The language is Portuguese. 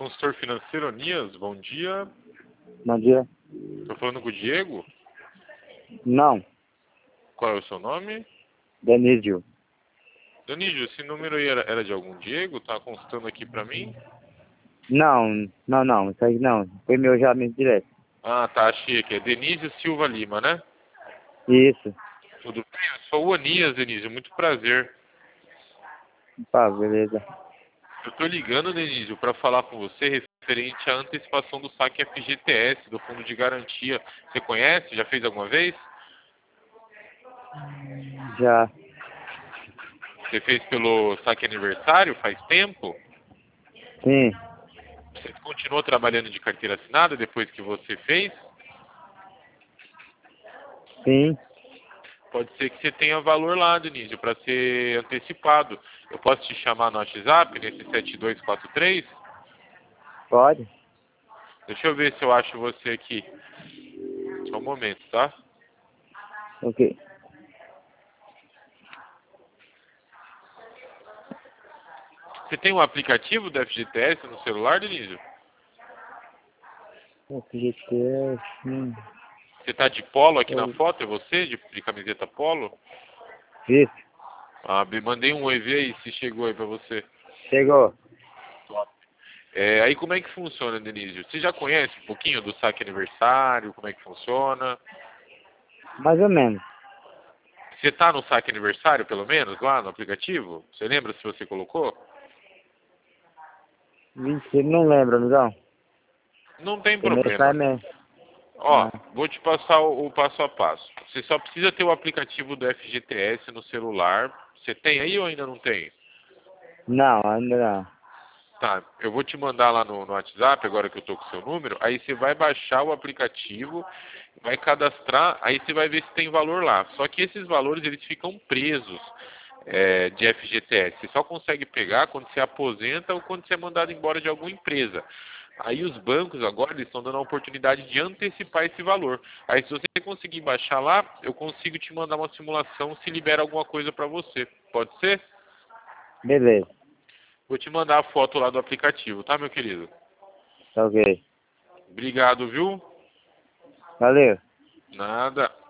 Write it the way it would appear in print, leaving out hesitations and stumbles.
consultor financeiro Anias, bom dia. Bom dia. Estou falando com o Diego. Não, Qual é o seu nome? Denísio. Danígio, esse número aí era de algum Diego? Tá constando aqui pra mim? Não. Isso aí não. Foi meu já mesmo direto. Ah, tá, achei aqui. É Denísio Silva Lima, né? Isso. Tudo bem? Eu sou o Anias, Denísio. Muito prazer. Tá, beleza. Eu tô ligando, Denísio, para falar com você referente à antecipação do saque FGTS, do Fundo de Garantia. Você conhece? Já fez alguma vez? Já. Você fez pelo saque aniversário faz tempo? Sim. Você continuou trabalhando de carteira assinada depois que você fez? Sim. Pode ser que você tenha valor lá, Denísio, para ser antecipado. Eu posso te chamar no WhatsApp, nesse 7243? Pode? Deixa eu ver se eu acho você aqui. Só um momento, tá? Ok. Você tem um aplicativo do FGTS no celular, Denísio? FGTS. Você tá de polo aqui na foto, é você? De camiseta polo? Isso. Ah, mandei um EV aí, se chegou aí pra você. Chegou. Top. Aí como é que funciona, Denísio? Você já conhece um pouquinho do saque aniversário, como é que funciona? Mais ou menos. Você tá no saque aniversário, pelo menos, lá no aplicativo? Você lembra se você colocou? Vixe, ele não lembra, não? Não tem Começar problema. é mesmo. Ó, vou te passar o passo a passo. Você só precisa ter o aplicativo do FGTS no celular. Você tem aí ou ainda não tem? Não, ainda não. Tá, eu vou te mandar lá no WhatsApp, agora que eu tô com o seu número, aí você vai baixar o aplicativo, vai cadastrar, aí você vai ver se tem valor lá. Só que esses valores, eles ficam presos de FGTS. Você só consegue pegar quando você aposenta ou quando você é mandado embora de alguma empresa. Aí os bancos agora, eles estão dando a oportunidade de antecipar esse valor. Aí se você conseguir baixar lá, eu consigo te mandar uma simulação se libera alguma coisa para você. Pode ser? Beleza. Vou te mandar a foto lá do aplicativo, tá, meu querido? Tá ok. Obrigado, viu? Valeu. Nada.